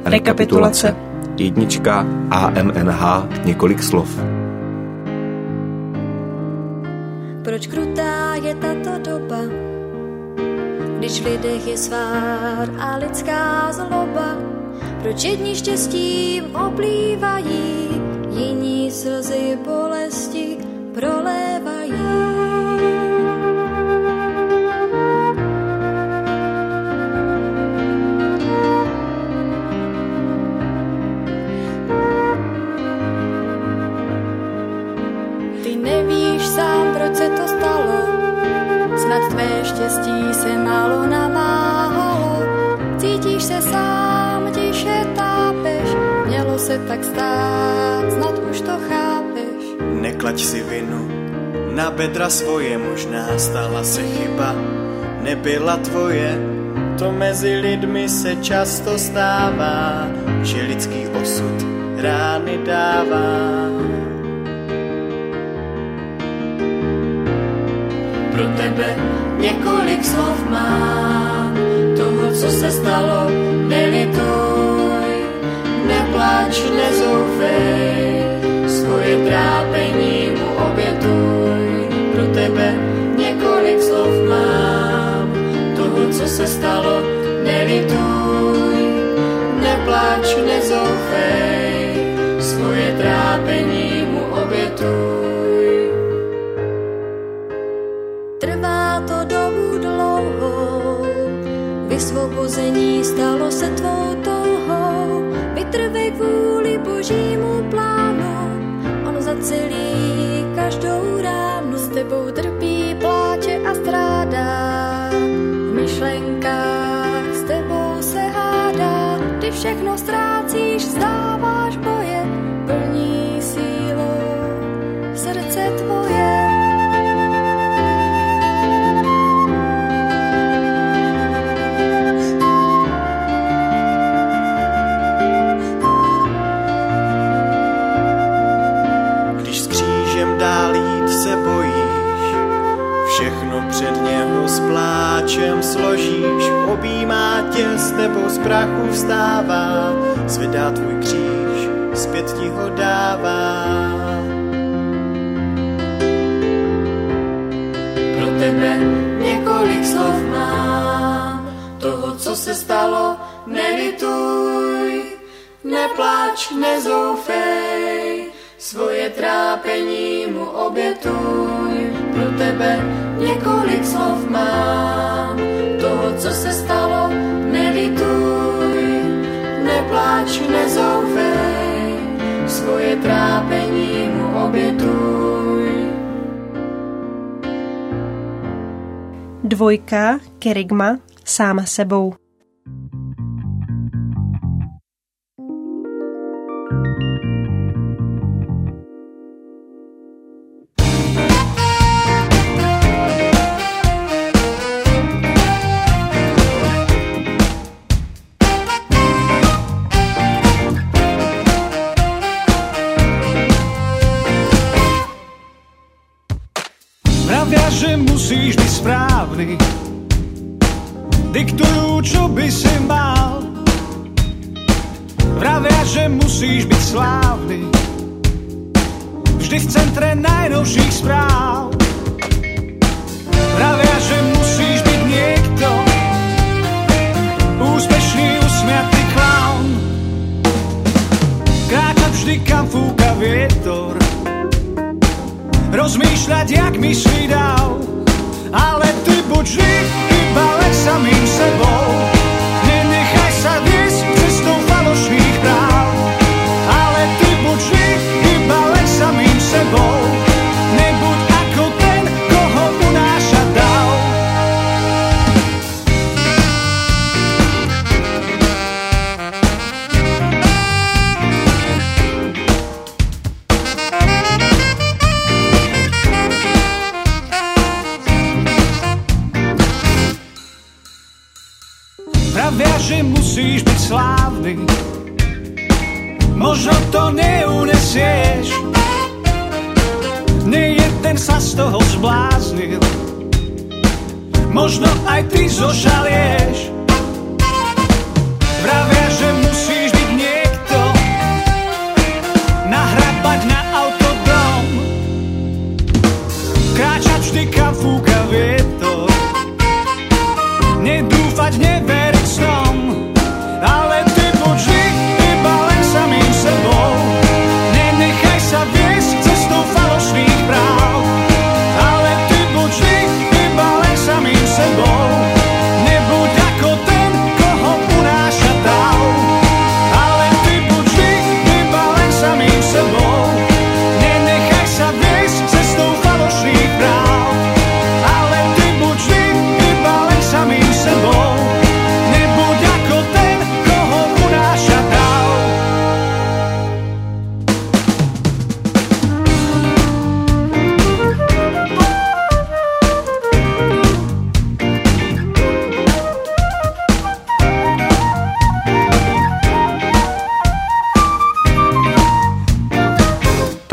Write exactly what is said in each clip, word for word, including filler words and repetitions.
Rekapitulace. Jednička A M N H, několik slov. Proč krutá je tato doba, když v lidech je svár a lidská zloba? Proč jedni štěstím oplývají, jiní slzy bolesti prolévají? Ty nevíš sám, proč se to stalo, snad tvé štěstí se málo namáhalo. Cítíš se sám, tiše tápeš, mělo se tak stát, snad už to chápeš. Neklaď si vinu na bedra svoje, možná stala se chyba, nebyla tvoje. To mezi lidmi se často stává, že lidský osud rány dává. Pro tebe několik slov mám, toho, co se stalo, nelituj, neplač, nezoufej, svoje trápení mu obětuj. Pro tebe několik slov mám, toho, co se stalo, nelituj, neplač, nezoufej, svoje trápení mu obětuj. Trvá to dobu dlouhou, vysvobození stalo se tvou touhou. Vytrvej kvůli božímu plánu, on zacelí každou ránu. S tebou trpí, pláče a strádá, v myšlenkách s tebou se hádá. Ty všechno ztrácíš, vzdáváš boje, plní sílou srdce tvoje. Před něho s pláčem složíš, objímá tě, s tebou z prachu vstává, zvedá tvůj kříž, zpět ti ho dává. Pro tebe několik slov mám, toho, co se stalo, nelituj, neplač, nezoufej, svoje trápení mu obětuj. Pro tebe několik slov mám, toho, co se stalo, nelituj, neplač, nezoufej, svoje trápení mu obětuj. Dvojka, Kerygma, sám sebou. Že musíš byť správny, diktujú, čo by si mal. Vravia, že musíš byť slávny, vždy v centre najnovších správ. Vravia, že musíš byť niekto, úspešný, usmiatý klaun. Kráčať vždy, kam fúka vietor, rozmýšľať, jak myslí dál. Ale ty buď vždy iba len samým sebou, nenechaj sa viesť cestou falošných práv. Ale ty buď vždy iba len samým sebou, nebuď ako ten, koho unášať dal. Pravia, že musíš byť slávny, možno to neunesieš, nie jeden sa z toho zbláznil, možno aj ty zošalieš. Pravia, že musíš byť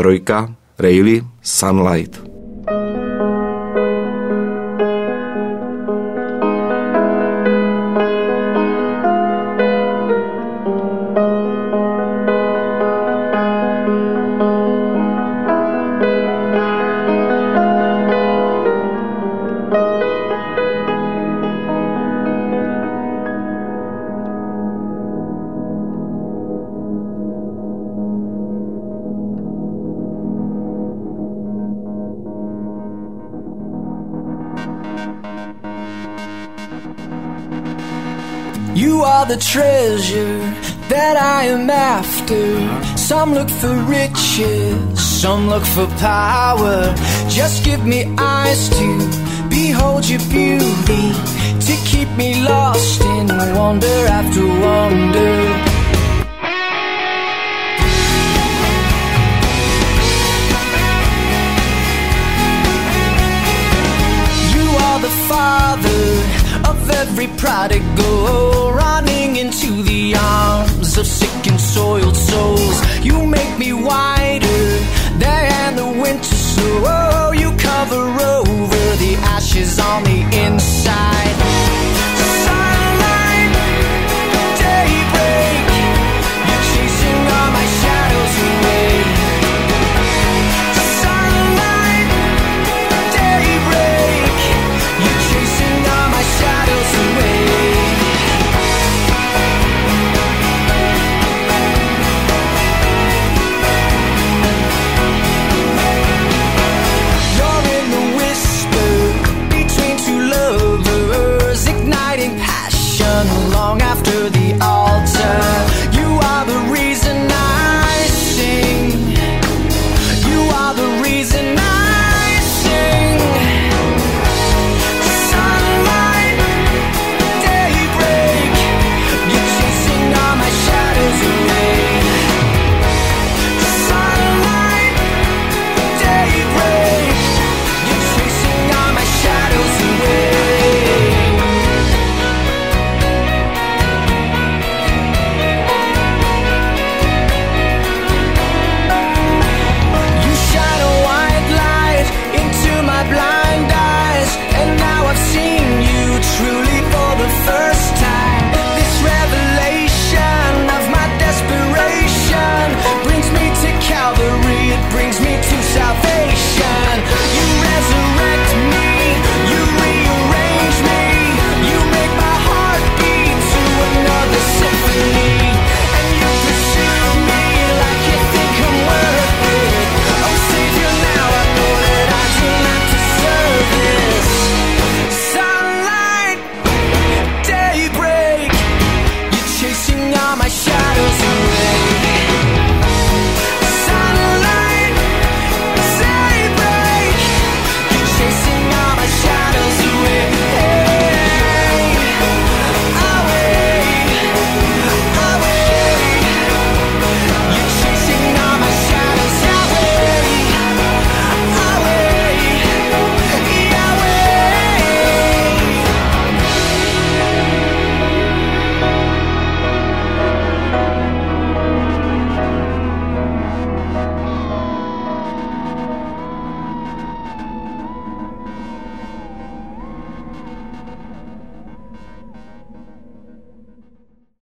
trojka, Rayleigh, Sunlight. You are the treasure that I am after. Some look for riches, some look for power. Just give me eyes to behold your beauty, to keep me lost in wonder after wonder. You are the father of every prodigal